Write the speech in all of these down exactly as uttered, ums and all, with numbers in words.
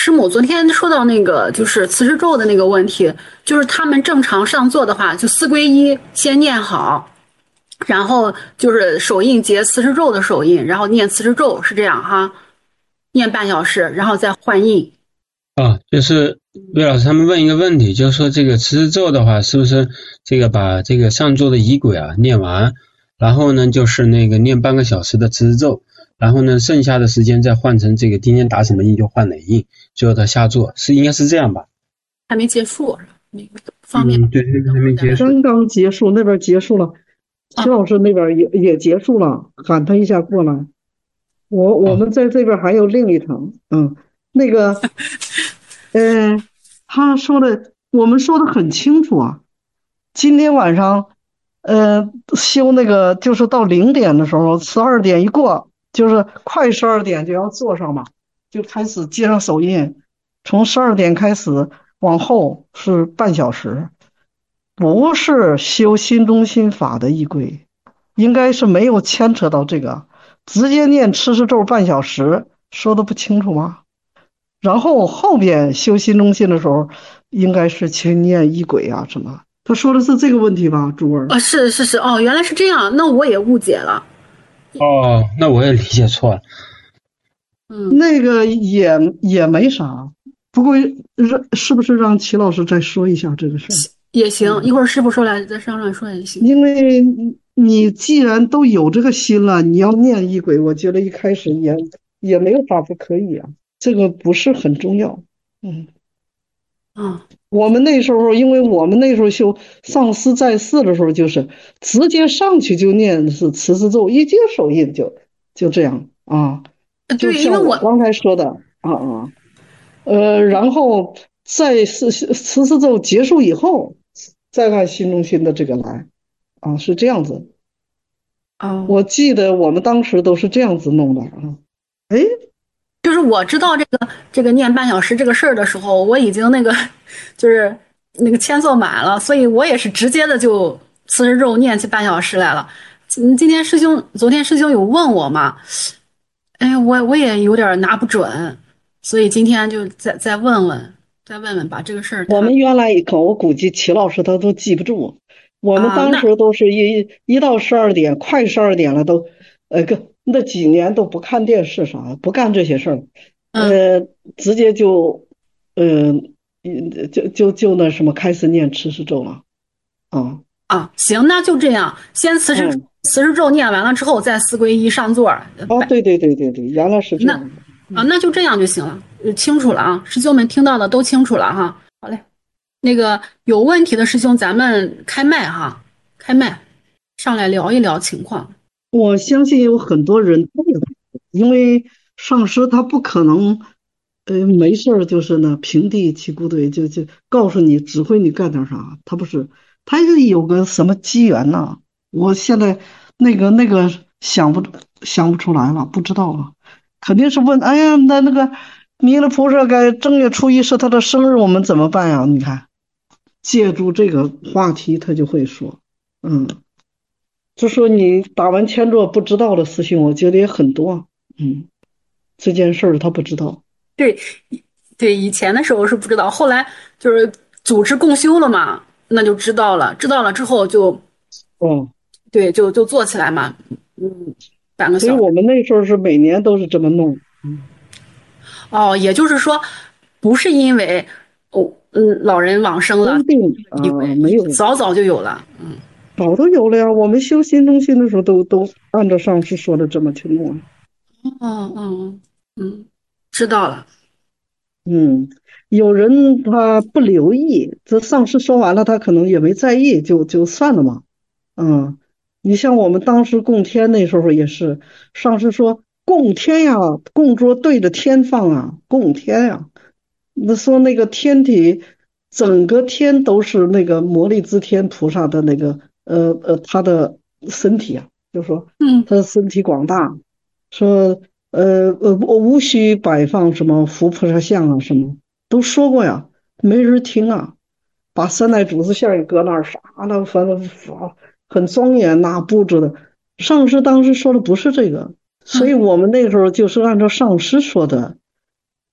师母昨天说到那个就是辞世咒的那个问题，就是他们正常上座的话，就四归一先念好，然后就是手印结辞世咒的手印，然后念辞世咒是这样哈，念半小时，然后再换印。 啊，就是魏老师他们问一个问题，就是说这个辞世咒的话，是不是这个把这个上座的仪轨啊念完，然后呢就是那个念半个小时的辞世咒，然后呢剩下的时间再换成这个今天打什么印就换哪印，最后他下座，是应该是这样吧？ 还没结束，那个不方便， 嗯，对，这个还等会儿再问。 没结束。 刚刚结束，那边结束了，齐啊， 老师那边也也结束了，喊他一下过来。我我啊， 们在这边还有另一场，嗯，那个，呃，他说的，我们说的很清楚啊。今天晚上，呃，修那个就是到零点的时候，十二点一过，就是快十二点就要坐上嘛，就开始接上手印，从十二点开始往后是半小时，不是修心中心法的仪轨，应该是没有牵扯到这个，直接念吃食咒半小时，说的不清楚吗？然后后边修心中心的时候，应该是去念仪轨啊什么。他说的是这个问题吧，珠儿？ 啊，是是是，哦，原来是这样，那我也误解了。 哦，那我也理解错了。 嗯， 那个也也没啥，不过让是不是让齐老师再说一下这个事儿？ 也行，一嗯， 会儿师傅说来再商量说也行。 因为你既然都有这个心了，你要念仪轨，我觉得一开始也也没有法不可以啊，这个不是很重要。嗯。 啊， 我们那时候，因为我们那时候修上师在世的时候，就是直接上去就念是慈氏咒，一接手印就就这样啊，就对，因为我像我刚才说的啊啊，呃，然后在是慈氏咒结束以后，再按心中心的这个来啊，是这样子。 哦， 我记得我们当时都是这样子弄的啊。哎， 就是我知道这个这个念半小时这个事儿的时候，我已经那个就是那个签奏满了，所以我也是直接的就辞职咒念起半小时来了。嗯，今天师兄昨天师兄有问我嘛，哎，我我也有点拿不准，所以今天就再再问问，再问问把这个事儿他我们原来可我估计齐老师他都记不住，我们啊，那当时都是一一到十二点，快十二点了都，呃，个那几年都不看电视啥，不干这些事儿， 嗯呃，直接就，嗯、呃，就就就那什么开始念持世咒了啊， 啊，行，那就这样，先辞职嗯， 辞职咒念完了之后再四归一上座儿，呃啊， 拜对对对对对，原来是这那样的， 啊， 嗯。 那就这样就行了，呃清楚了啊，师兄们听到的都清楚了哈。好嘞，那个有问题的师兄，咱们开麦哈，开麦上来聊一聊情况。 我相信有很多人都有，因为上师他不可能，呃，没事儿就是呢平地起鼓怼，就就告诉你指挥你干点啥，他不是，他是有个什么机缘呐？我现在那个那个想不想不出来了，不知道了，肯定是问，哎呀，那那个弥勒菩萨该正月初一是他的生日，我们怎么办呀？你看，借助这个话题，他就会说，嗯。就说你打完签之后不知道的事情，我觉得也很多。嗯，这件事儿他不知道。 对，对，以前的时候是不知道，后来就是组织共修了嘛，那就知道了，知道了之后就哦， 对，就就做起来嘛，嗯，半个小时。 所以我们那时候是每年都是这么弄。嗯， 哦，也就是说，不是因为哦，嗯，老人往生了， 不一定啊， 因为没有， 早早就有了。 早都有了呀。我们修心中心的时候都都按照上师说的这么去弄啊。 嗯嗯嗯，知道了。 嗯，有人他不留意，这上师说完了，他可能也没在意，就就算了嘛。嗯，你像我们当时供天那时候也是，上师说供天呀，供桌对着天放啊，供天呀。那说那个天体，整个天都是那个摩利支天菩萨的那个呃呃他的身体啊，就说嗯他的身体广大，说呃呃我无需摆放什么佛菩萨像啊什么，都说过呀，没人听啊，把三代祖师像也搁那儿啥的，反正法很庄严呐、布置的。上师当时说的不是这个，所以嗯我们那时候就是按照上师说的。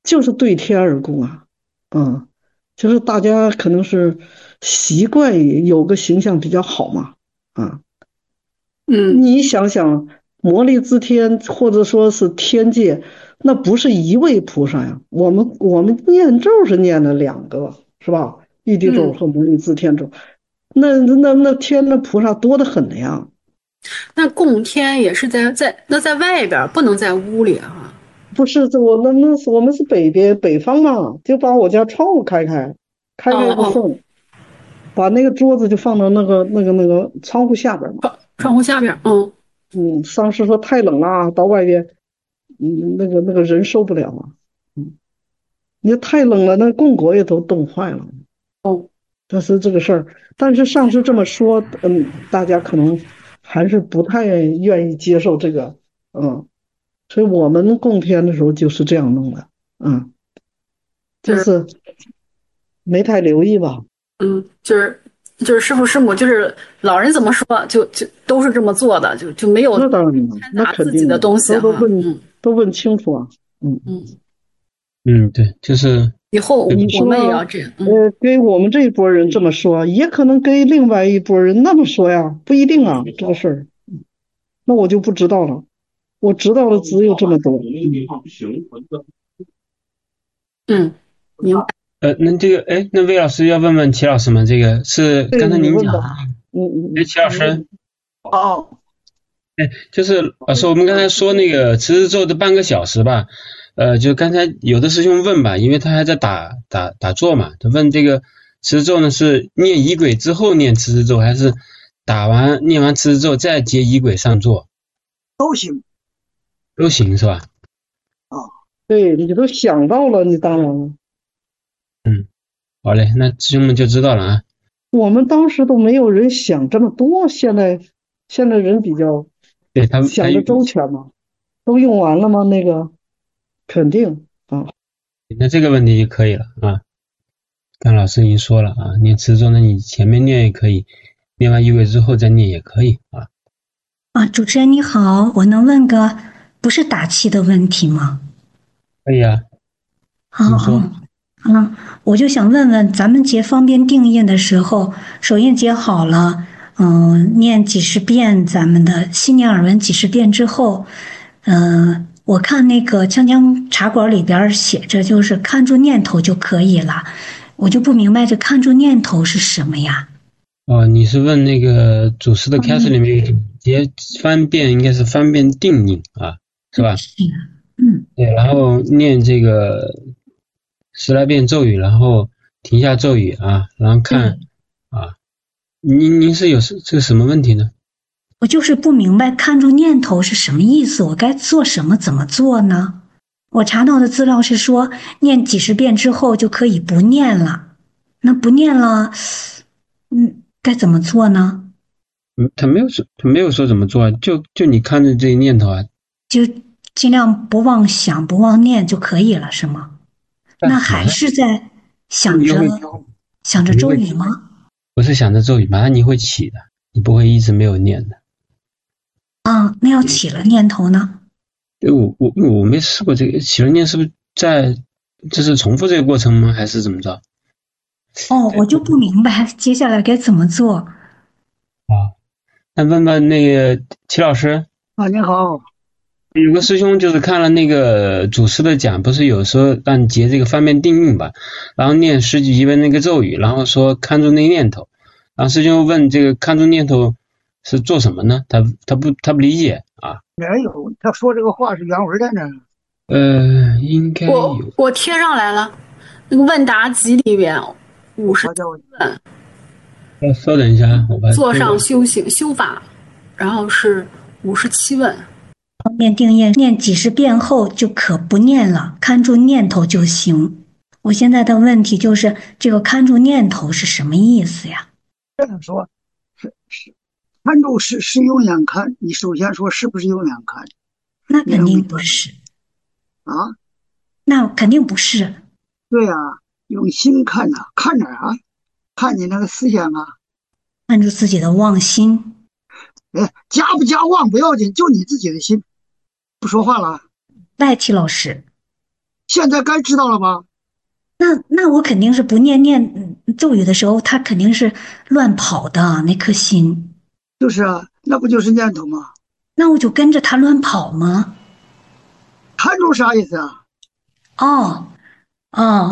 就是对天而供啊，嗯，就是大家可能是习惯有个形象比较好嘛，啊， 嗯， 你想想，魔力自天或者说是天界，那不是一位菩萨呀，我们我们念咒是念了两个，是吧？玉帝咒嗯， 和魔力自天咒，那那那天的菩萨多得很的呀。 那供天也是在在那在外边儿，不能在屋里啊。 不是，这我那那是我们是北边北方嘛，就把我家窗户开开，开哦开个哦， 缝，把那个桌子就放到那个那个那个窗户下边嘛。 窗窗户下边儿，嗯， 嗯，丧尸说太冷了，到外边，嗯，那个那个人受不了啊。嗯，你太冷了，那供果也都冻坏了。 哦， 但是这个事儿，但是上师这么说，嗯，大家可能还是不太愿意接受这个，嗯，所以我们供天的时候就是这样弄的，嗯， 就是就是没太留意吧。 嗯，就是就是师傅师母，就是老人怎么说，就就都是这么做的，就就没有那当然了， 掺那杂自己的肯定的， 东西哈。 都都问嗯都问清楚啊，嗯。 嗯， 嗯，对，就是以后你我们也要说， 这样。嗯， 呃，给我们这一波人这么说，也可能给另外一波人那么说呀，不一定啊，这个事儿，那我就不知道了。我知道的只有这么多。 嗯，明白。 呃，那这个，哎，那魏老师要问问齐老师吗？这个是对， 刚才你问吧。 您讲的， 嗯嗯哎， 嗯。 齐老师， 哦， 哎，就是老师，我们刚才说那个持日咒的半个小时吧，呃，就刚才有的师兄问吧，因为他还在打打打坐嘛，他问这个持日咒呢是念仪轨之后念持日咒，还是打完念完持日咒再接仪轨上座， 都行都行是吧？ 啊。 对，你都想到了，你当然了。 嗯，好嘞，那师兄们就知道了啊。 我们当时都没有人想这么多，现在现在人比较对他他想的周全嘛，都用完了吗？那个肯定啊。 那这个问题就可以了啊。刚老师已经说了啊，念持咒，那你前面念也可以，念完仪轨之后再念也可以啊。 啊，主持人你好，我能问个不是打气的问题吗？ 可以啊， 啊您说。 啊啊！我就想问问，咱们结方便定印的时候，手印结好了，嗯，念几十遍咱们的心念耳闻几十遍之后，嗯，我看那个锵锵茶馆里边写着，就是看住念头就可以了，我就不明白这看住念头是什么呀？ 哦，你是问那个祖师的开示里面有结方便，应该是方便定印啊，是吧？ 是，嗯， 对，然后念这个十来遍咒语，然后停下咒语啊，然后看啊，您您是有这个什么问题呢？ 我就是不明白看住念头是什么意思，我该做什么，怎么做呢？我查到的资料是说，念几十遍之后就可以不念了。那不念了，嗯，该怎么做呢？ 嗯，他没有说他没有说怎么做啊，就就你看着这个念头啊， 就尽量不妄想、不妄念就可以了，是吗？那还是在想着想着咒语吗？ 不是想着咒语，马上你会起的，你不会一直没有念的。 啊，那要起了念头呢？ 对，我我我没试过这个起了念，是不是在就是重复这个过程吗？还是怎么着？ 哦，我就不明白接下来该怎么做。 啊，那问问那个齐老师， 啊，你好。 有个师兄就是看了那个祖师的讲，不是有时候让你结这个方便定印吧，然后念十几遍那个咒语，然后说看住那念头，然后师兄问这个看住念头是做什么呢？他他不他不理解啊。 没有，他说这个话是原文在那儿。 呃，应该我有。 我贴上来了，那个问答集里边五十好家伙， 问， 呃，稍等一下啊，我把坐上修行修法，然后是五十七问。 方便定印，念几十遍后就可不念了，看住念头就行。我现在的问题就是，这个看住念头是什么意思呀？ 这样说，是是看住是是用眼看，你首先说是不是用眼看那肯定不是啊？ 那肯定不是。 对呀、啊，用心看呐、啊，看哪儿啊？看你那个思想啊， 看住自己的妄心。 哎，加不加妄不要紧，就你自己的心。不说话了。 代替老师， 现在该知道了吧？ 那那我肯定是不念念嗯咒语的时候，他肯定是乱跑的那颗心， 就是啊，那不就是念头吗？ 那我就跟着他乱跑吗？ 看住啥意思啊？ 哦哦，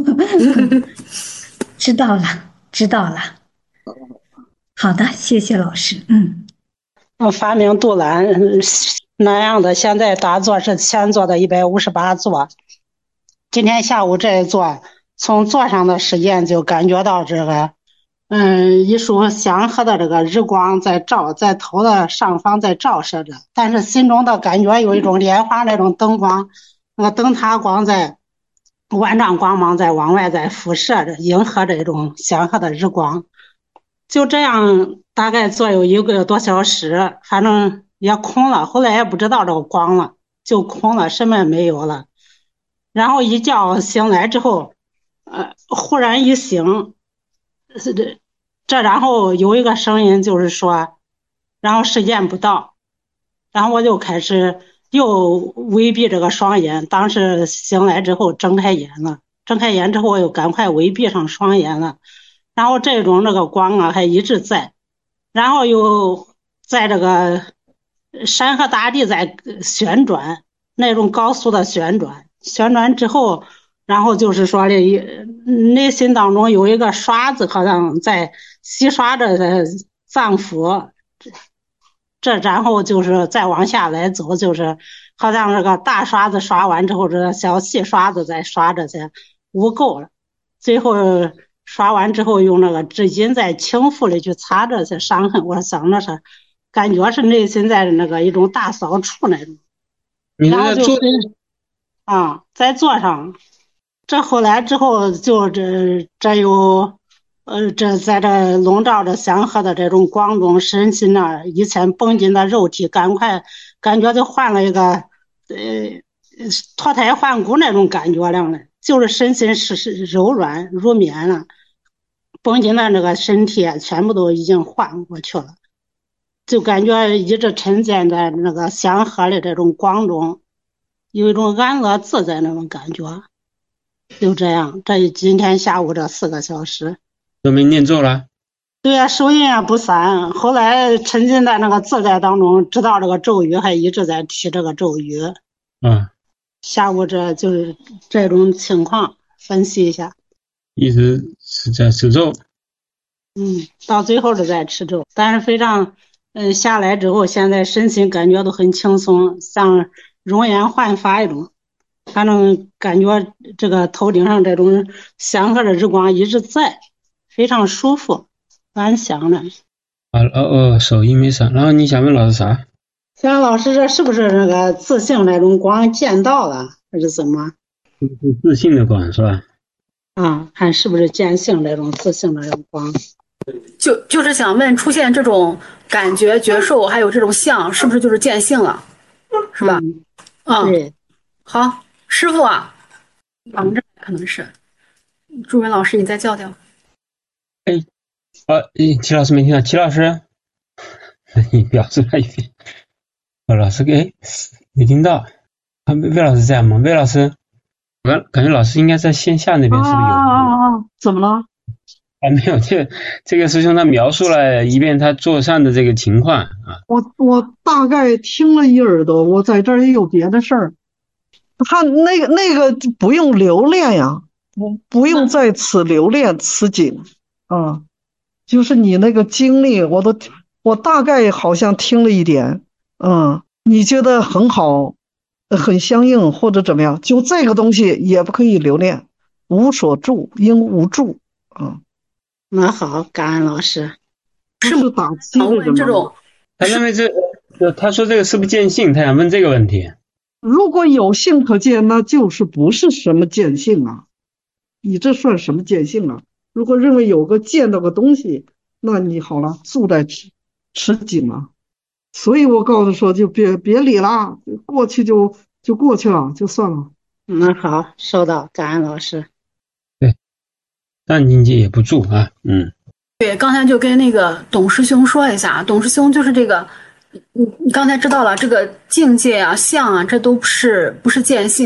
知道了知道了，好的，谢谢老师。嗯， 嗯，发明杜兰嗯那样的，现在打坐是前做的一百五十八坐，今天下午这一坐，从坐上的时间就感觉到这个，嗯，一束祥和的这个日光在照，在头的上方在照射着，但是心中的感觉有一种莲花那种灯光，那个灯塔光在万丈光芒在往外在辐射着，迎合这种祥和的日光。就这样，大概坐有一个多小时，反正也空了。后来也不知道这个光了，就空了，什么也没有了。然后一觉醒来之后，呃，忽然一醒，是这这，然后有一个声音就是说，然后时间不到，然后我就开始又微闭这个双眼。当时醒来之后睁开眼了，睁开眼之后我又赶快微闭上双眼了。然后这种这个光啊还一直在，然后又在这个山河大地在旋转，那种高速的旋转，旋转之后，然后就是说的内心当中有一个刷子，好像在洗刷着脏腑，这然后就是再往下来走，就是好像这个大刷子刷完之后，这小细刷子再刷这些污垢了，最后刷完之后用那个纸巾在轻抚里去擦这些伤痕。我想着是感觉是内心在那个一种大扫除那种。 你然后就在做啊，在座上，这后来之后就这这有呃这在这笼罩着祥和的这种光中，身心呢以前绷紧的肉体赶快感觉就换了一个呃脱胎换骨那种感觉了，就是身心是是柔软如棉了，绷紧的那个身体全部都已经换过去了，就感觉一直沉浸在那个祥和的这种光中，有一种安乐自在那种感觉。就这样，这今天下午这四个小时， 都没念咒了？ 对呀，手印也不散。后来沉浸在那个自在当中，知道这个咒语，还一直在提这个咒语。 啊， 下午这就是这种情况，分析一下。 一直是在持咒。 嗯，到最后是在持咒，但是非常，嗯，下来之后，现在身心感觉都很轻松，像容颜焕发一种。反正感觉这个头顶上这种祥和的日光一直在，非常舒服，安详的。 啊哦哦，手印没闪。然后你想问老师啥？ 想老师这是不是那个自性那种光见到了，还是怎么？ 是自信的光是吧？ 啊，还是不是见性这种自性的这种光？ 就就是想问，出现这种感觉、觉受，还有这种相，是不是就是见性了？是吧？ 嗯， 嗯， 对。 好，师傅啊，忙着可能是。朱文老师，你再叫叫。 哎，啊，齐老师没听到，齐老师，你表示了一遍。哦，老师给没听到。啊，魏魏老师在吗？魏老师，我感感觉老师应该在线下那边，是不是有？ 啊啊啊！怎么了？ 啊，没有，这这个师兄他描述了一遍他坐禅的这个情况啊。 我我大概听了一耳朵，我在这儿也有别的事儿。他那个那个不用留恋呀，不不用在此留恋此景啊，就是你那个经历，我都我大概好像听了一点，嗯，你觉得很好，呃很相应或者怎么样，就这个东西也不可以留恋，无所住应无住啊。 那好，感恩老师。 不是打击想问这种， 他认为这，他说这个是不是见性？他想问这个问题。 如果有性可见，那就是不是什么见性啊？你这算什么见性啊？如果认为有个见到个东西，那你好了，住在此此景了。所以我告诉说，就别别理了，过去就就过去了，就算了。 那好，收到，感恩老师。 对，但境界也不住啊，嗯。 对，刚才就跟那个董师兄说一下，董师兄就是这个，你你刚才知道了这个境界啊、相啊，这都不是不是见性啊。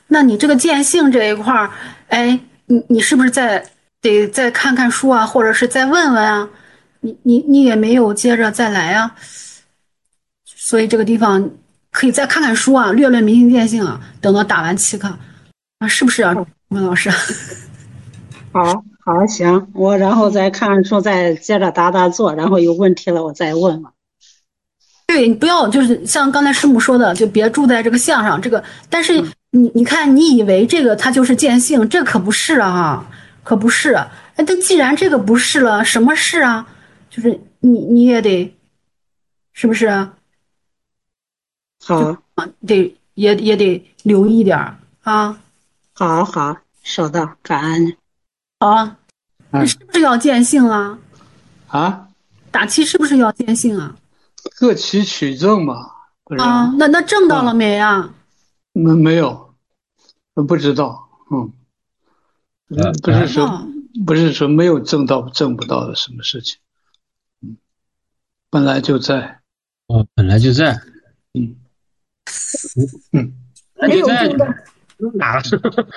那你这个见性这一块儿，哎，你你是不是再得再看看书啊，或者是再问问啊？你你你也没有接着再来啊，所以这个地方可以再看看书啊，略略明心见性啊，等到打完期课啊，是不是啊，温老师？ 好，好，行，我然后再看书，再接着打打坐，然后有问题了我再问问。 对，你不要就是像刚才师母说的，就别住在这个相上。这个，但是你你看，你以为这个它就是见性，这可不是啊，可不是。哎，但既然这个不是了，什么是啊？就是你你也得，是不是啊？ 好， 得也也得留意点儿啊。 好，好，收到，感恩。 好啊， 嗯是不是要见性啊？ 啊， 打气是不是要见性啊？ 各期取证嘛，不是啊， 啊？ 那那挣到了啊没啊？ 没没有，不知道，嗯， 呃不是说哦， 不是说没有挣到挣不到的什么事情，本来就在， 哦，本来就在， 嗯嗯， 本来就在，哪了？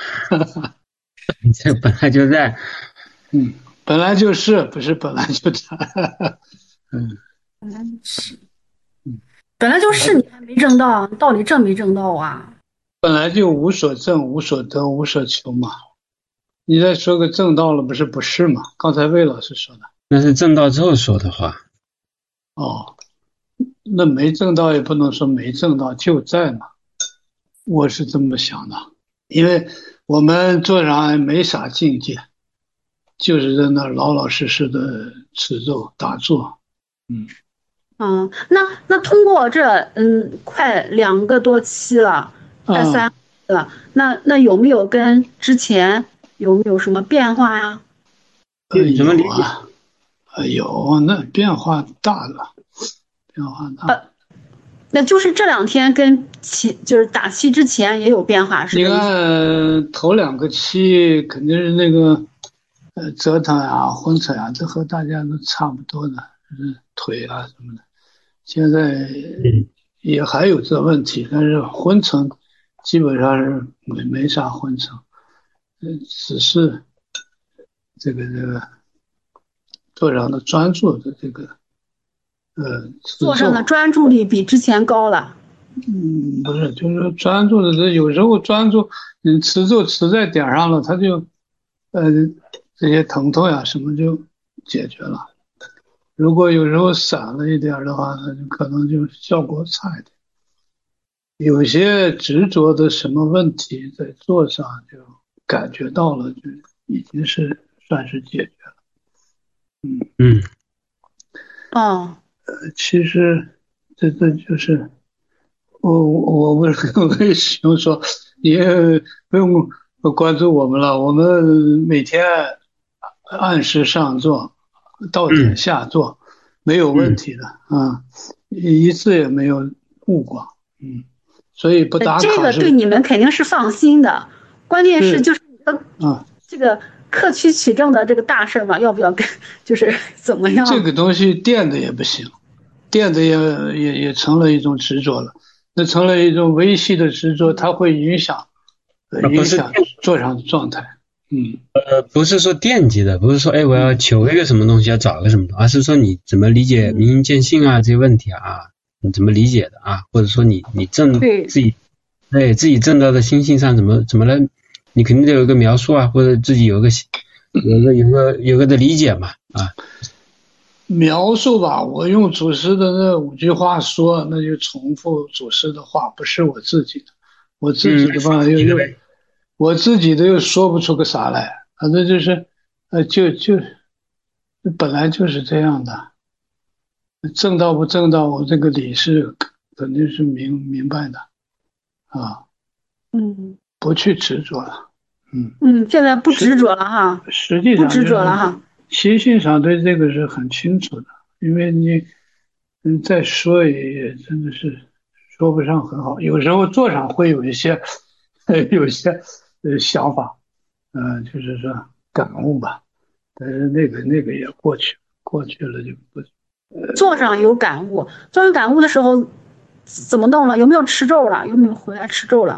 这本来就在， 嗯，本来就是，不是本来就在，嗯， 本来是。本来就是，你还没挣到，到底挣没挣到啊？ 本来就无所挣、无所得、无所求嘛。你再说个挣到了，不是不是嘛？刚才魏老师说的。 那是挣到之后说的话。 哦，那没挣到也不能说没挣到，就在嘛。我是这么想的，因为我们做上没啥境界，就是在那儿老老实实的持咒打坐。嗯嗯，那那通过这嗯快两个多期了，快啊， 三个了，那那有没有跟之前有没有什么变化呀？ 呃怎么理解？ 有啊，呃有，那变化大了，变化大。 呃，那就是这两天跟期就是打期之前也有变化，是你这意思？ 看头两个期肯定是那个呃折腾啊、昏沉啊，这和大家都差不多的，就是腿啊什么的。现在也还有这问题，但是昏沉基本上是没没啥昏沉，呃，只是这个这个做上的专注的这个呃持做上的咒， 专注力比之前高了。 嗯，不是，就是说专注的这有时候专注，你持咒持在点儿上了，它就呃这些疼痛呀什么就解决了。如果有时候散了一点儿的话，那就可能就效果差一点。有些执着的什么问题在做上就感觉到了，就已经是算是解决了。 嗯， 哦， 其实这这就是我我为为什么说你也不用关注我们了，我们每天按时上座，到点嗯下座，没有问题的啊，一次也没有误过，嗯，所以不呃这打卡是个对你们肯定是放心的，关键是就是呃啊。 这个克期取证的这个大事嘛，要不要跟就是怎么样？ 这个东西垫的也不行，垫的也也也成了一种执着了，那成了一种维系的执着，它会影响呃啊不是影响坐上的状态。嗯， 呃，不是说惦记的，不是说哎我要求一个什么东西，要找个什么东西，而是说你怎么理解明心见性啊这些问题啊，你怎么理解的啊，或者说你你正对自己对自己正道的心性上怎么怎么来，你肯定得有一个描述啊，或者自己有一个有一个有个有个的理解嘛啊。 描述吧，我用祖师的那五句话说，那就重复祖师的话，不是我自己的，我自己的吧又又我自己的又说不出个啥来，反正就是呃就就本来就是这样的。正道不正道，我这个理是肯定是明明白的啊， 嗯不去执着了。嗯， 嗯，现在不执着了哈， 实际不执上就是着了哈。 心性上对这个是很清楚的，因为你嗯再说也也真的是说不上很好，有时候做上会有一些有一些呃想法，呃就是说感悟吧，但是那个那个也过去过去了就不。 坐上有感悟，坐上感悟的时候怎么弄了？有没有吃咒了？有没有回来吃咒了？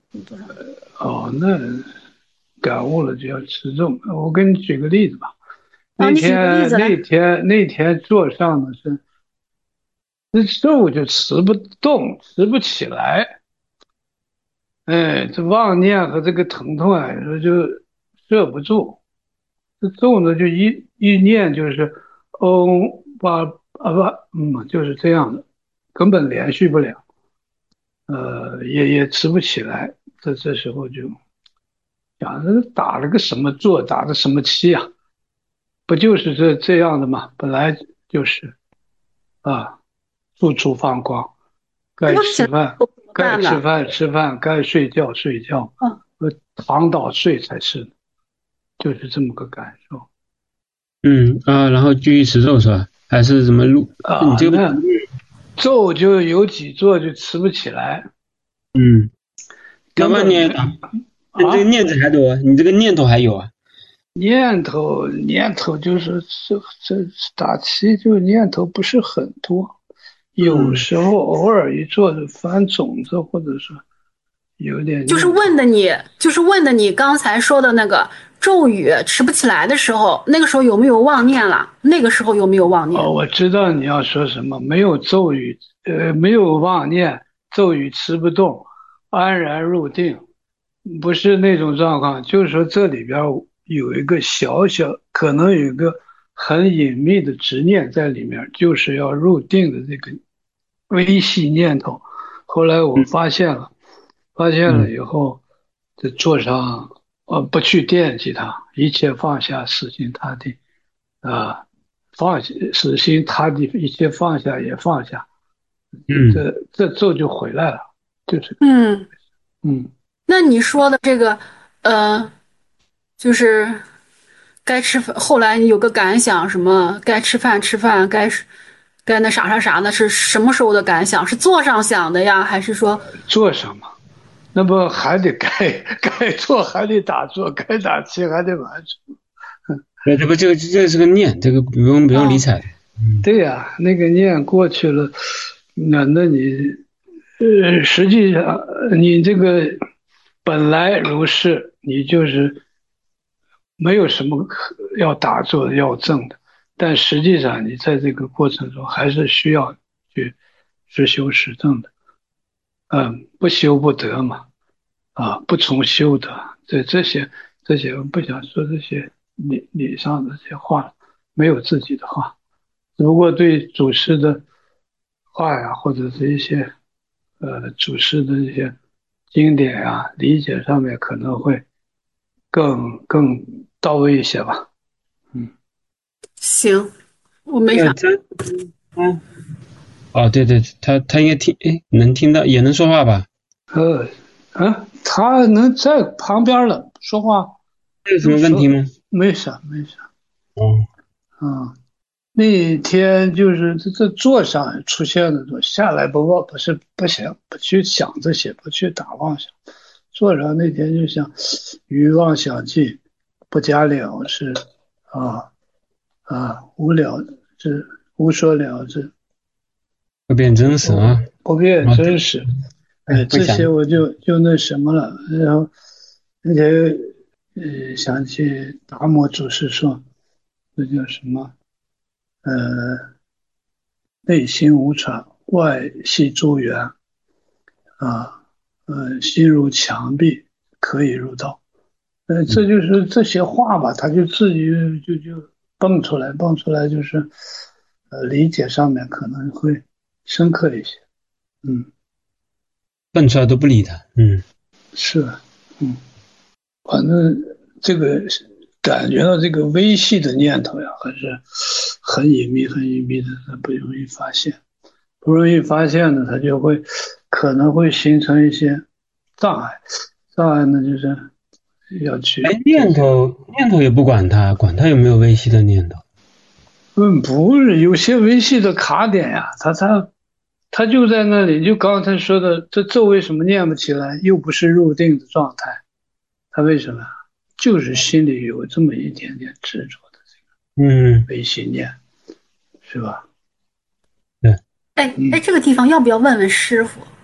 多少？ 哦，那感悟了就要持咒。我给你举个例子吧。 啊， 那你举个例子来。 天那天那天座上的是那咒就持不动，持不起来。哎，这妄念和这个疼痛啊，有时候就摄不住。这咒呢，就一一念就是嗡吧啊吧，嗯，就是这样的，根本连续不了，呃，也也持不起来。这这时候就想，这打了个什么坐，打的什么气啊？不就是这这样的吗？本来就是啊，处处放光，该那起来吃饭后怎么该办呢？ 吃饭吃饭，该睡觉睡觉， 嗯， 呃，躺倒睡才是，就是这么个感受嗯啊，然后继续持咒是吧？还是怎么录？你啊。 这个不那咒就有几座就持不起来， 嗯，哪根本没怕你打，那你这个啊。 念子还多，你这个念头还有啊？ 念头念头就是这这打七就念头不是很多，有嗯， 时候偶尔一做就翻种子，或者说有点就是念头。 问的你，就是问的你刚才说的那个咒语持不起来的时候，那个时候有没有妄念了？那个时候有没有妄哦， 念？ 我知道你要说什么，没有咒语，呃，没有妄念，咒语持不动，安然入定，不是那种状况，就是说这里边有一个小小，可能有一个很隐秘的执念在里面，就是要入定的这个微细念头。后来我发现了，发现了嗯以后，就坐上，呃，不去惦记它，一切放下，死心塌地。啊，放下，死心塌地，一切放下也放下，这嗯， 这这咒就回来了，就是嗯， 嗯。 那你说的这个，呃，就是该吃饭，后来你有个感想，什么该吃饭吃饭，该该那啥啥啥的，是什么时候的感想？是坐上想的呀，还是说？ 做什么？那不还得该该做还得打坐，该打气还得完成。 对，这不这个这是个念，这个不用不用理啊？ 睬。嗯对呀，那个念过去了，那那你呃，实际上你这个本来如是，你就是没有什么可要打坐要正的，但实际上你在这个过程中还是需要去实修实证的。嗯，不修不得嘛，啊，不从修得，这这些这些我不想说这些理理上的这些话，没有自己的话，只不过对祖师的话呀，或者是一些呃祖师的一些经典呀理解上面可能会更更到位一些吧。嗯， 行，我没啥。 这个这嗯哦对对，他他应该听，哎，能听到也能说话吧？ 呃，啊，他能在旁边了，说话这有什就说么问题吗？ 没啥没啥。 哦， 啊，那天就是这这座上出现的多，下来不忘不是不行，不去想这些，不去打妄想。座上那天就想余妄想尽，不加了之，啊啊，无了之，无所了之， 会变真实不啊！ 不变哦，对， 真实。哎， 哎，会想， 这些我就就那什么了。然后那天呃想起达摩祖师说，这叫什么？呃。内心无常，外系诸缘啊，呃，心如墙壁，可以入道。呃，这嗯， 就是这些话吧，他就自己就就蹦出来，蹦出来就是，呃，理解上面可能会深刻一些。嗯， 蹦出来都不理他。嗯， 是，嗯，反正这个感觉到这个微细的念头呀，还是很隐秘、很隐秘的，不容易发现。不容易发现呢，它就会可能会形成一些障碍。障碍呢，就是要哎， 去这些。 念头念头也不管他，管他有没有微细的念头。 嗯，不是有些维系的卡点呀，它它它就在那里。就刚才说的，这咒为什么念不起来？又不是入定的状态，它为什么？就是心里有这么一点点执着的这嗯， 个唯心念，是吧？ 对， 哎哎， 嗯。 这个地方要不要问问师傅？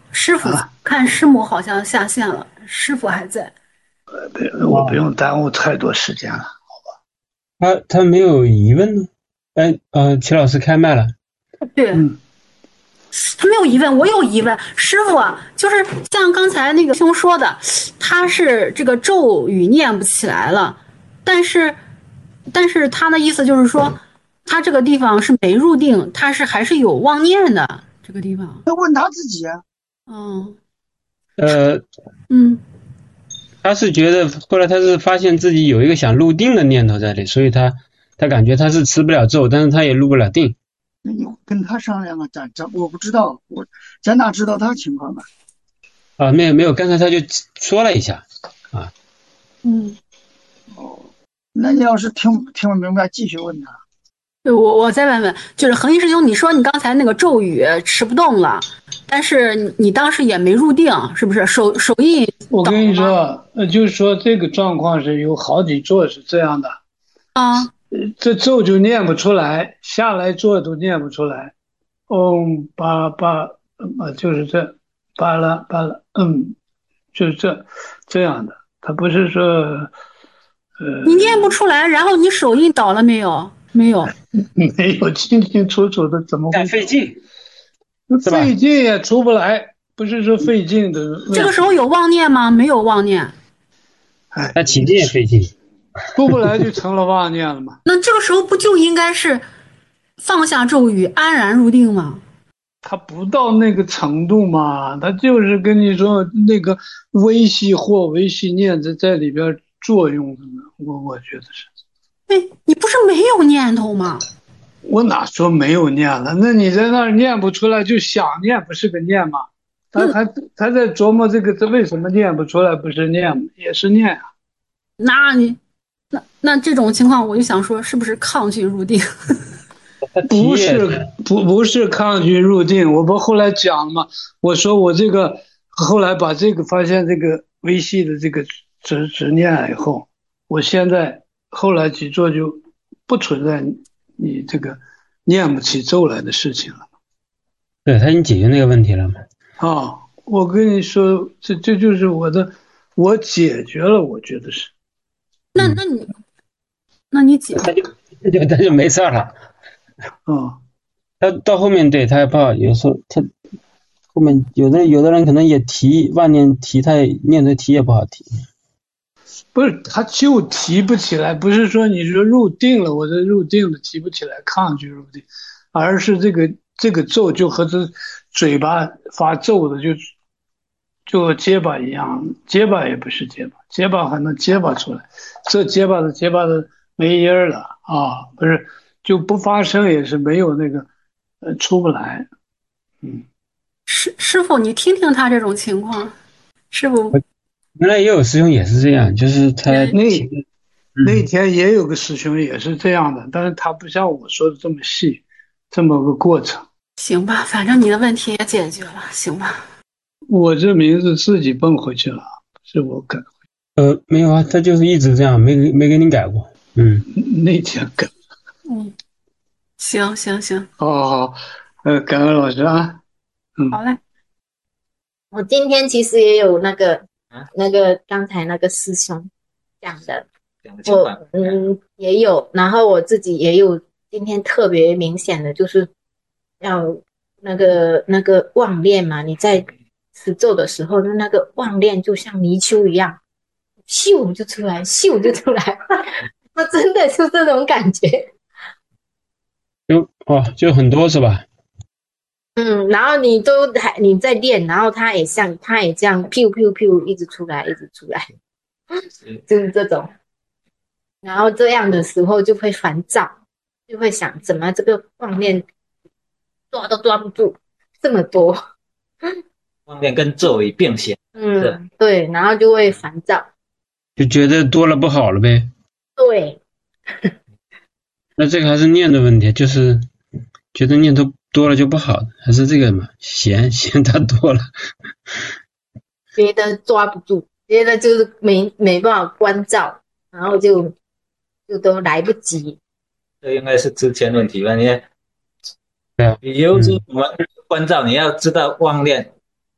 师傅啊， 看师母好像下线了，师傅还在。 我不用耽误太多时间了。 他他没有疑问呢？哎，呃，齐老师开麦了。 对， 嗯， 他没有疑问，我有疑问。师傅啊，就是像刚才那个兄说的，他是这个咒语念不起来了，但是，但是他的意思就是说，他这个地方是没入定，他是还是有妄念的这个地方。 要问他自己啊。 嗯呃， 嗯， 他是觉得后来他是发现自己有一个想入定的念头在里，所以他他感觉他是持不了咒，但是他也入不了定。 那你跟他商量啊，咱咱我不知道，我咱哪知道他情况呢？ 啊，没有没有，刚才他就说了一下啊。 嗯， 哦，那你要是听听不明白，继续问他。 对，我我再问问，就是恒一师兄，你说你刚才那个咒语持不动了，但是你你当时也没入定，是不是？手手印我跟你倒了吗说，呃，就是说这个状况是有好几座是这样的， 啊， 呃这咒就念不出来，下来做都念不出来。嗡巴巴，呃，就是这，巴拉巴拉，嗯，就是这这样的。他不是说，呃， 你念不出来，然后你手印倒了没有？没有。 没有清清楚楚的，怎么太会费劲，是吧？ 费劲也出不来？不是说费劲的问题， 这个时候有妄念吗？没有妄念。 哎， 他起劲也费劲。 出不来就成了妄念了嘛。 那这个时候不就应该是放下咒语，安然入定吗？ 他不到那个程度嘛，他就是跟你说那个微细或微细念在在里边作用的呢。我我觉得是， 哎，你不是没有念头吗？ 我哪说没有念了？那你在那儿念不出来，就想念，不是个念吗？他他他在琢磨这个，这为什么念不出来？不是念吗？也是念啊。 那你那那这种情况，我就想说，是不是抗拒入定？ 他提不也是不不是抗拒入定，我不后来讲了吗？我说我这个后来把这个发现这个微细的这个执执念了以后，我现在后来几座就不存在你这个念不起咒来的事情了对他已经解决那个问题了嘛？ 啊！我跟你说，这这就是我的，我解决了，我觉得是。 那那你那你解他就他就他就没事了。 啊， 他到后面对他也不好，有时候他后面有的有的人可能也提万念提，他也念头提也不好提。 不是，他就提不起来，不是说你说入定了，我这入定了提不起来，抗拒入定，而是这个这个咒就和这嘴巴发咒的就就结巴一样，结巴也不是结巴，结巴还能结巴出来，这结巴的结巴的没音儿了啊，不是就不发声也是没有那个呃出不来，嗯， 师师傅，你听听他这种情况，师傅原来也有师兄也是这样，就是他嗯那提那天也有个师兄也是这样的，但是他不像我说的这么细，这么个过程。 行吧，反正你的问题也解决了，行吧？ 我这名字自己蹦回去了，是我改， 呃没有啊，他就是一直这样，没没给你改过。嗯， 那天改。 嗯，行行行， 好好好，呃，感恩老师啊，嗯， 好嘞。 我今天其实也有那个啊，那个刚才那个师兄讲的，我嗯也有，然后我自己也有，今天特别明显的就是要那个那个妄念嘛，你在持咒的时候，那个妄念就像泥鳅一样，咻就出来，咻就出来，那真的就这种感觉。 就哦就很多是吧？ 嗯，然后你都还你在练，然后它也像它也这样 pew pew pew 一直出来，一直出来，就是这种。然后这样的时候就会烦躁，就会想怎么这个妄念抓都抓不住，这么多。 妄念跟咒语并行。 嗯，对，然后就会烦躁。 就觉得多了不好了呗。 对。 那这个还是念的问题，就是觉得念头多了就不好，还是这个嘛，嫌嫌它多了。 觉得抓不住，觉得就是没没办法关照，然后就就都来不及。 这应该是之前问题吧？你对啊， 比如说我们关照，你要知道妄念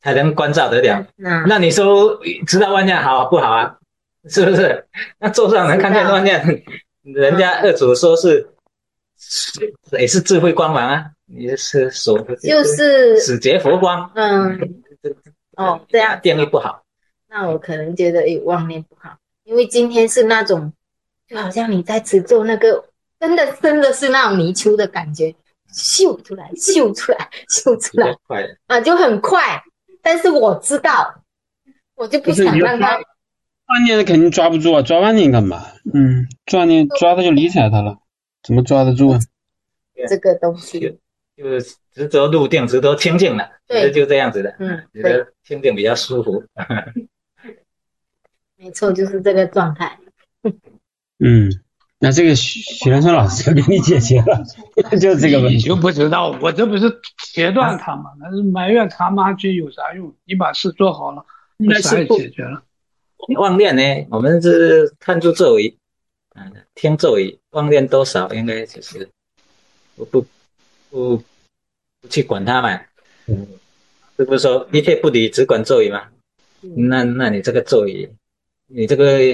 才能关照得了。 嗯， 那你说知道妄念好不好啊？是不是？那座上能看见妄念，人家二祖说是也是智慧光芒啊，你是所就是始觉佛光。 嗯，哦，这样定义不好。 那我可能觉得诶妄念不好，因为今天是那种就好像你在持咒那个真的真的是那种泥鳅的感觉，秀出来秀出来秀出来快啊，就很快。但是我知道，我就不想让他妄念肯定抓不住啊，抓妄念干嘛？嗯，抓念抓的就理睬他了，怎么抓得住啊？ 这个东西就是执着入定，执着清净了， 对， 就这样子的。 嗯， 觉得清净比较舒服。 没错，就是这个状态。 嗯，那这个许许兰生老师就给你解决了，就这个问题。 你就不知道，我这不是切断他吗？那是埋怨他妈去有啥用？你把事做好了，不是也解决了？ 妄念呢，我们是看住咒语，嗯，听咒语，妄念多少应该就是不不不不去管它嘛。嗯，是不是说一切不理，只管咒语吗？嗯、那那你这个咒语，你这个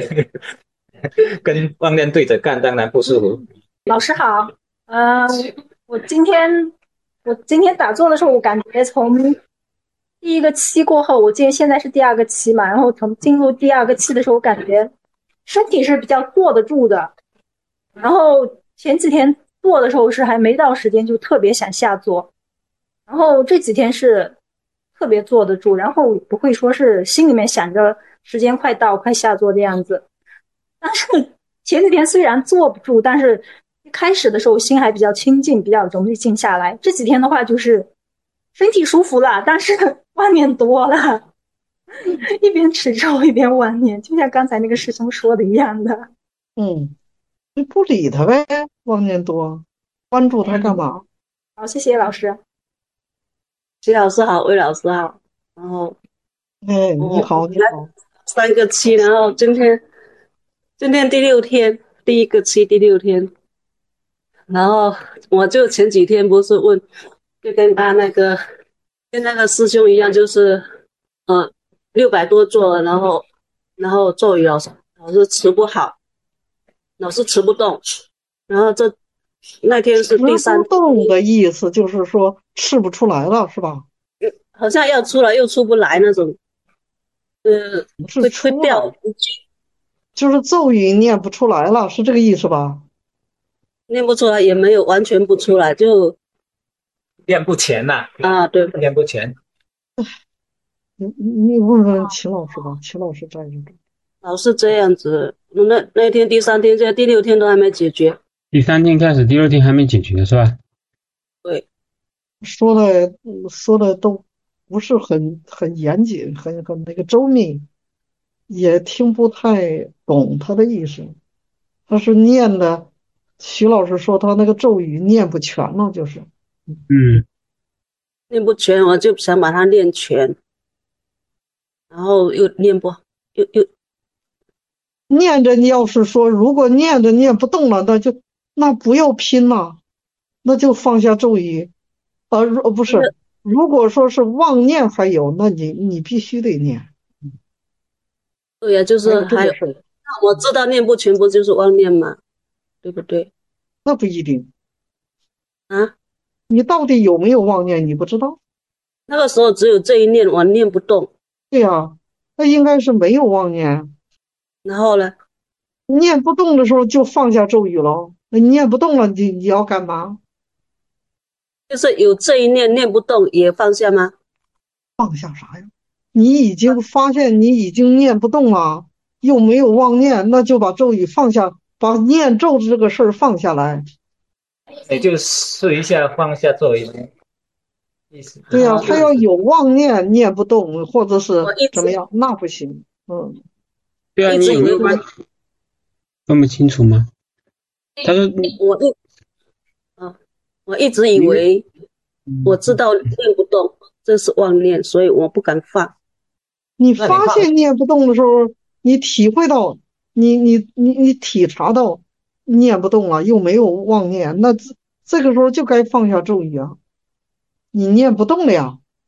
跟妄念对着干，当然不舒服。 老师好，呃，我今天我今天打坐的时候，我感觉从第一个期过后，我记得现在是第二个期嘛，然后从进入第二个期的时候，我感觉身体是比较坐得住的，然后前几天坐的时候是还没到时间，就特别想下坐，然后这几天是特别坐得住，然后不会说是心里面想着时间快到快下坐的样子。但是前几天虽然坐不住，但是一开始的时候心还比较清静，比较容易静下来。这几天的话就是身体舒服了，但是妄念多了，一边持咒一边妄念，就像刚才那个师兄说的一样的。 嗯，你不理他呗，妄念多，关注他干嘛？ 好，谢谢老师。 徐老师好，魏老师好，然后哎，你好，你好。 三个期，然后今天今天第六天，第一个期第六天，然后我就前几天不是问，就跟他那个跟那个师兄一样，就是呃六百多座了，然后然后咒语老师老是持不好，老是持不动，然后这那天是第三持不动的意思，就是说吃不出来了，是吧？ 好像要出来又出不来那种，呃，会会掉， 就是咒语念不出来了，是这个意思吧？ 念不出来，也没有完全不出来，就念不全呐。 啊，对， 念不全。 你你问问秦老师吧，秦老师在这个。 老是这样子，那那天第三天，现在第六天都还没解决。 第三天开始，第六天还没解决是吧？ 对， 说的说的都不是很很严谨，很很那个周密，也听不太懂他的意思。他是念的，徐老师说他那个咒语念不全了，就是。 嗯， 念不全，我就想把它念全，然后又念不，又又念着，你要是说如果念着念不动了，那就那不要拼了，那就放下咒语。呃，如不是，如果说是妄念还有，那你你必须得念。 对呀、啊，就是还有，那我知道念不全不就是妄念吗？对不对？ 那不一定啊， 你到底有没有妄念，你不知道。 那个时候只有这一念，我念不动。 对呀、啊，那应该是没有妄念。 然后呢？ 念不动的时候就放下咒语了。那念不动了，你你要干嘛？ 就是有这一念念不动也放下吗？ 放下啥呀？你已经发现你已经念不动了，又没有妄念，那就把咒语放下，把念咒这个事儿放下来。 也就试一下放下咒语。意思对呀、啊，他要有妄念念不动，或者是怎么样，那不行。嗯， 对啊，你有没有关？分不清楚吗？他说我一啊，我一直以为我知道念不动，这是妄念，所以我不敢放。 你发现念不动的时候，你体会到，你你你你体察到念不动了，又没有妄念，那这这个时候就该放下咒语啊。你念不动了呀，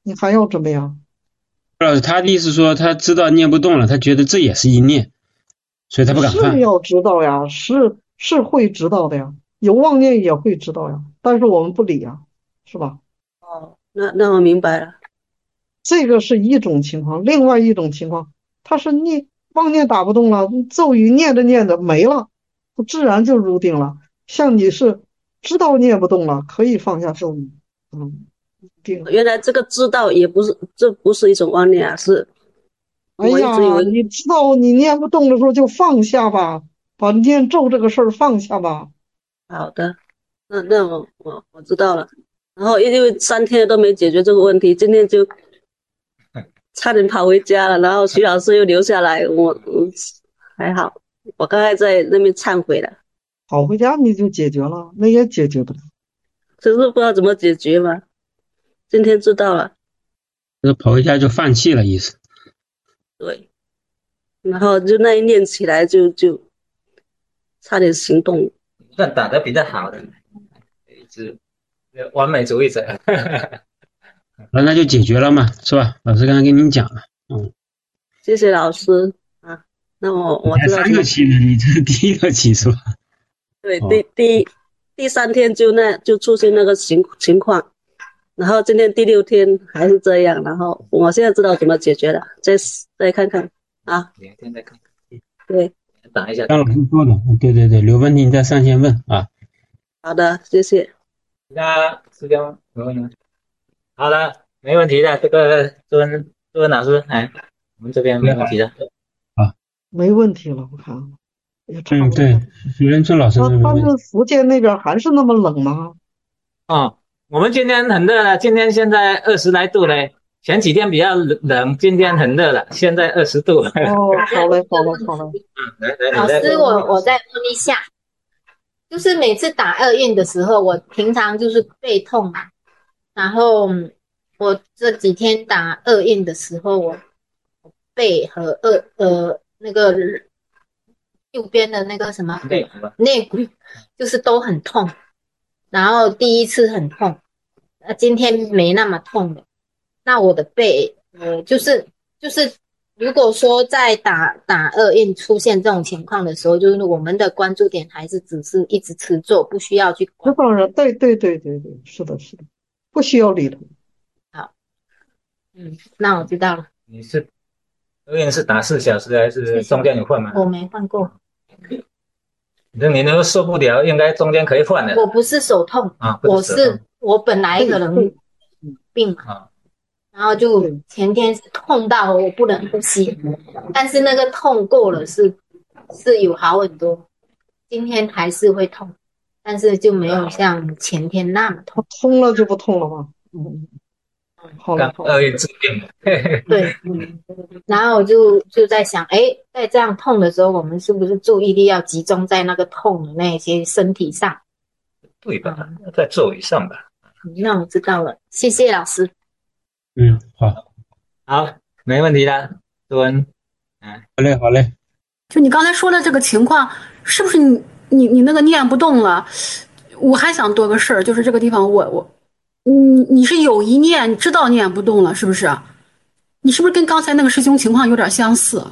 你还要怎么样？ 老师，他的意思说他知道念不动了，他觉得这也是一念，所以他不敢犯。 是要知道呀，是是会知道的呀，有妄念也会知道呀，但是我们不理呀，是吧？ 哦，那那我明白了。 这个是一种情况，另外一种情况，他是念妄念打不动了，咒语念着念着没了，自然就入定了。像你是知道念不动了，可以放下咒语，嗯，定。 原来这个知道也不是，这不是一种妄念啊，是哎我一直以呀， 为你知道你念不动的时候就放下吧，把念咒这个事儿放下吧。 好的，那那我我我知道了。然后因为三天都没解决这个问题，今天就差点跑回家了。然后徐老师又留下来，我嗯还好，我刚才在那边忏悔了， 跑回家你就解决了，那也解决不了。 只是不知道怎么解决嘛。今天知道了， 那跑回家就放弃了意思。 对，然后就那一念起来就就差点行动。 算打得比较好的，一直完美主义者。 那那就解决了嘛，是吧？老师刚才跟您讲了，嗯。 谢谢老师啊，那我我知道三个期呢，你这是第一个期是吧？ 对，第第第三天就那就出现那个情情况，然后今天第六天还是这样，然后我现在知道怎么解决了，再再看看啊， 明天再看看。 对， 打一下。 张老师说的，对对对，有问题你再上线问啊。 好的，谢谢。 其他师兄有问题吗？好的，没问题的。这个周文周文老师，哎，我们这边没问题的。 啊， 没问题了，我看也差嗯， 不多。 对，徐仁春老师那他没问题。 们福建那边还是那么冷吗？ 哦，我们今天很热了，今天现在二十来度嘞。前几天比较冷，今天很热了，现在二十度。哦， 好嘞，好嘞，好嘞。 嗯，来来， 老师，我我再问一下，就是每次打二印的时候，我平常就是背痛嘛，然后我这几天打二印的时候，我背和二呃那个右边的那个什么内骨就是都很痛，然后第一次很痛，那今天没那么痛了。那我的背呃就是就是如果说在打打二印出现这种情况的时候，就是我们的关注点还是只是一直持咒，不需要去管。 当然，对对对对对，是的，是的，不需要理他。 好，嗯，那我知道了。 你是二印是打四小时还是中间有换吗？ 我没换过。 那你如果受不了，应该中间可以换的。 我不是手痛啊， 我是我本来可能病嘛。 啊。 然后就前天是痛到我不能呼吸，但是那个痛过了是是有好很多，今天还是会痛，但是就没有像前天那么痛。 通了就不痛了吗？嗯，好了， 刚二印治病。 对，嗯，然后我就就在想，哎，在这样痛的时候，我们是不是注意力要集中在那个痛的那些身体上？ 对吧？在咒语上吧。 那我知道了，谢谢老师。 嗯，好， 好，没问题的，周文， 嗯，好嘞，好嘞。 就你刚才说的这个情况，是不是你你你那个念不动了？我还想多个事儿，就是这个地方我，我我，你你是有一念，你知道念不动了，是不是？你是不是跟刚才那个师兄情况有点相似？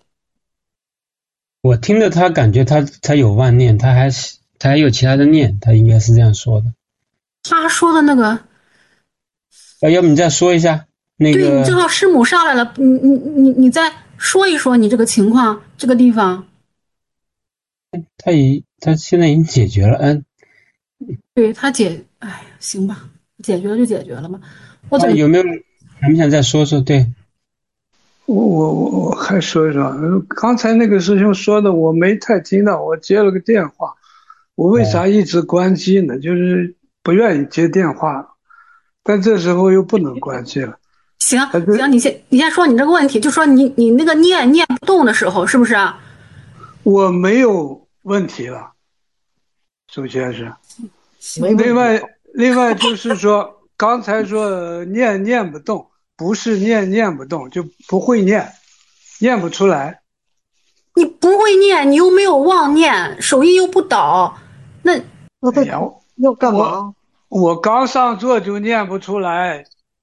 我听着他感觉他他有妄念，他还是他还有其他的念，他应该是这样说的。 他说的那个。 啊，要不你再说一下那个？ 对，你正好师母上来了，你你你你再说一说你这个情况，这个地方。 他已他现在已经解决了，嗯。 对他解，哎，行吧，解决了就解决了嘛。我怎么有没有想不想再说说？对， 我我我我还说一说，刚才那个师兄说的我没太听到，我接了个电话，我为啥一直关机呢？就是不愿意接电话。但这时候又不能关机了。 行行，你先你先说你这个问题，就说你你那个念念不动的时候，是不是啊？ 我没有问题了，首先是，另外另外就是说，刚才说念念不动，不是念念不动，就不会念，念不出来。 你不会念，你又没有妄念，手印又不倒，那那他要干嘛？ 我刚上座就念不出来，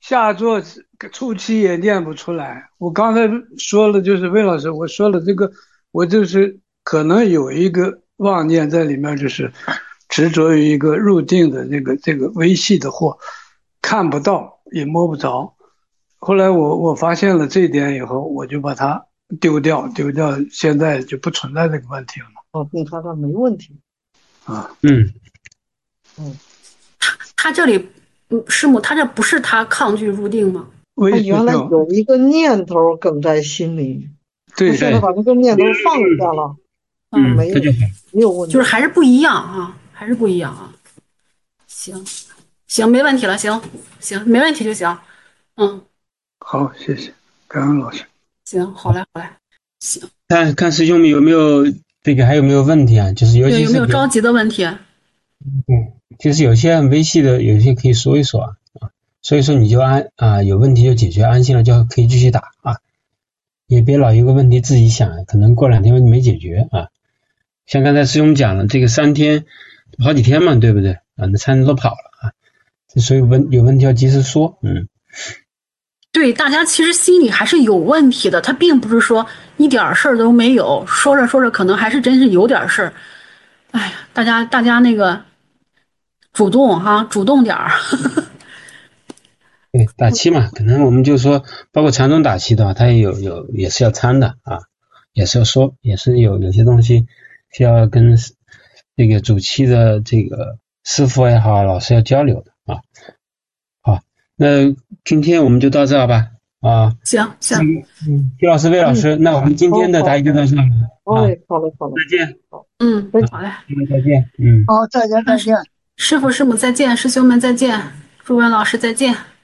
下座初期也念不出来。我刚才说了，就是魏老师，我说了这个，我就是可能有一个妄念在里面，就是执着于一个入定的这个这个微细的货，看不到也摸不着。后来我我发现了这一点以后，我就把它丢掉，丢掉，现在就不存在这个问题了。 哦，你看看没问题啊。 嗯嗯， 他他这里，嗯，师母，他这不是他抗拒入定吗？ 他原来有一个念头梗在心里， 对， 他现在把这个念头放下了， 嗯， 没有没有问题， 就是还是不一样啊，还是不一样啊。行，行，没问题了，行行，没问题就行。嗯， 好，谢谢，感恩老师。 行，好嘞，好嘞，行。 看看师兄们有没有这个还有没有问题啊？就是尤其是有没有着急的问题？ 嗯，就是有些很微细的，有些可以说一说啊啊，所以说你就安啊，有问题就解决，安心了就可以继续打啊，也别老有个问题自己想，可能过两天没解决啊。像刚才师兄讲了，这个三天好几天嘛，对不对啊？那三天都跑了啊，所以问有问题要及时说，嗯。 对，大家其实心里还是有问题的，他并不是说一点事儿都没有，说着说着可能还是真是有点事儿。哎呀，大家大家那个主动哈、啊，主动点儿。 对，打七嘛，可能我们就说，包括禅宗打七的话，他也有有也是要参的啊，也是要说，也是有有些东西需要跟这个主七的这个师傅也好，老师要交流的啊。好，那今天我们就到这儿吧。啊， 行行， 嗯，徐老师、魏老师，嗯、那我们今天的答疑就到这儿了。 哎，好嘞，好嘞， 再见。 嗯，好嘞， 再见。嗯， 好，再见，再见。 师傅师母再见，师兄们再见，诸位老师再见。